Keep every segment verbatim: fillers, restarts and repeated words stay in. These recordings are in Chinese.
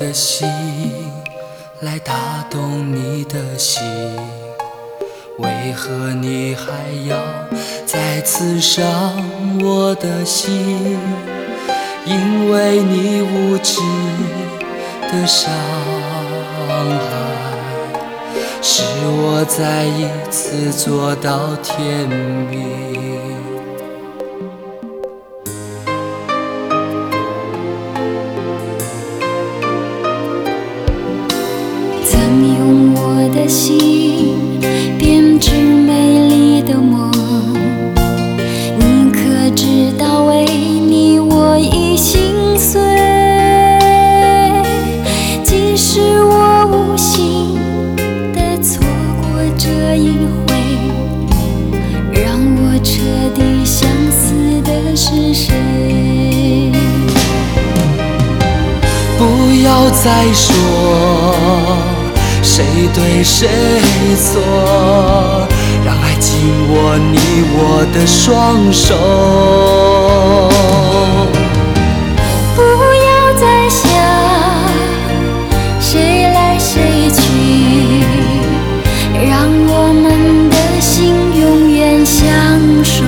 的心，来打动你的心。为何你还要再次伤我的心？因为你无知的伤害，使我再一次做到天明。 曾用我的心编织美丽的梦，你可知道为你我已心碎？即使我无心地错过这一回，让我彻底相思的是谁？ 不要再说谁对谁错，让爱紧握你我的双手。 不要再想谁来谁去，让我们的心永远相守。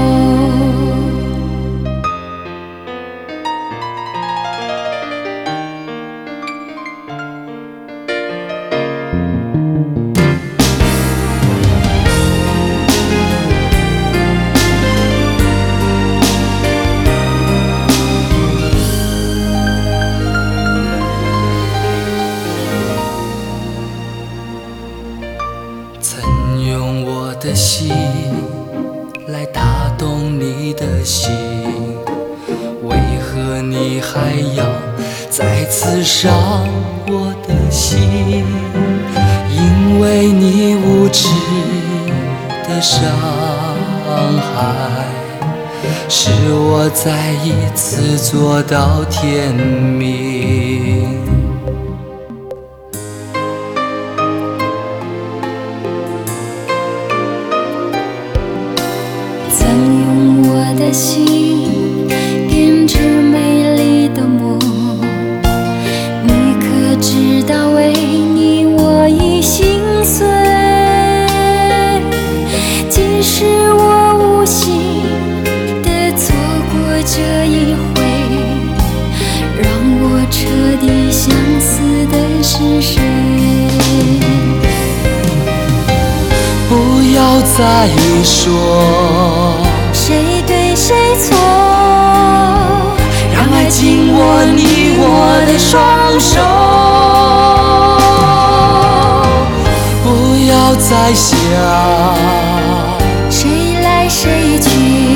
曾用我的心来打动你的心，为何你还要再次伤我的心？因为你无知的伤害，使我再一次做到天明。 曾用我的心编织美丽的梦，你可知道为你我已心碎？即使我无心地错过这一回，让我彻底相思的是谁？ 不要再说谁对谁错， 让爱紧握你我的双手。不要再想谁来谁去，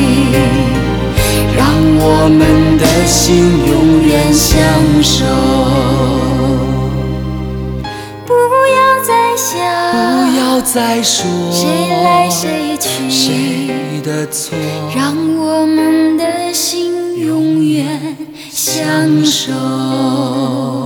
让我们的心永远相守。 不要再想不要再说谁来谁去， 谁的错， 让我们的心永远相守。